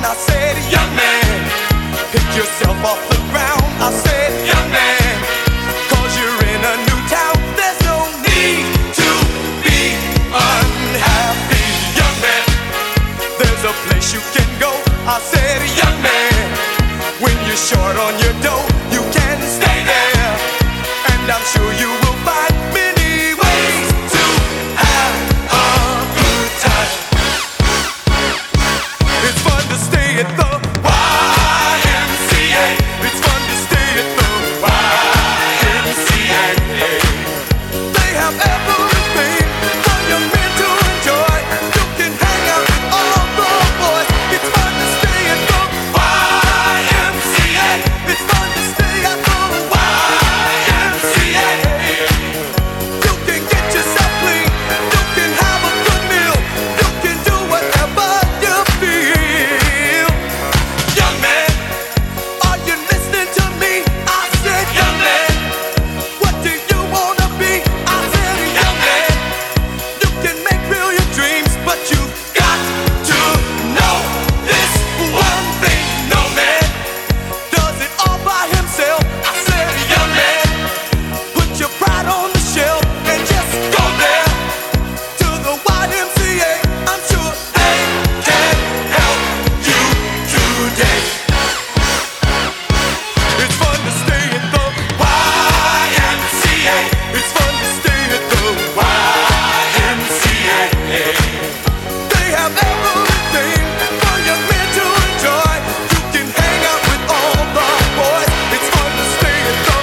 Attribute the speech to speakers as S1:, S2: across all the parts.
S1: I said, young man, pick yourself off the ground. I said, young man, 'cause you're in a new town. There's no need to be unhappy, young man. There's a place you can go. I said, young man, when you're short on your dough, you can stay there, and I'm sure you will find many ways to have a good time. It's fun to stay at the YMCA. It's fun to stay at the YMCA. They have everything for young men to enjoy. You can hang out with all the boys. It's fun to stay at the YMCA. It's fun to stay at the YMCA. You can get yourself clean. You can have a good meal. You can do whatever you feel. Young man, are you listening to me? I said, young man, what do you wanna be? I said, young man, you can make real your dreams, but you got to know this one thing. No man does it all by himself. I said, young man, put your pride on the shelf and just go there to the YMCA. I'm sure they can help you today. It's fun to stay at the YMCA. It's fun to stay at the YMCA. They have everything for young men to enjoy. You can hang out with all the boys. It's fun to stay at the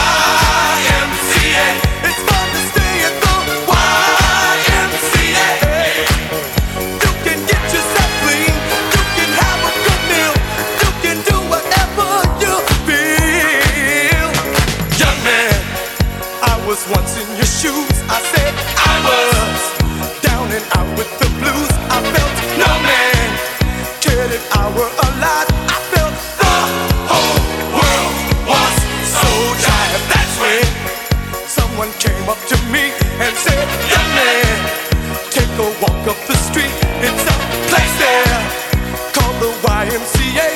S1: YMCA. It's fun to stay at the YMCA. You can get yourself clean. You can have a good meal. You can do whatever you feel. Young man, I was once in your shoes. I said I was down and out with the blues. I felt no man cared if I were alive. I felt the whole world was so tired. That's when someone came up to me and said, young man, take a walk up the street. It's a place there called the YMCA.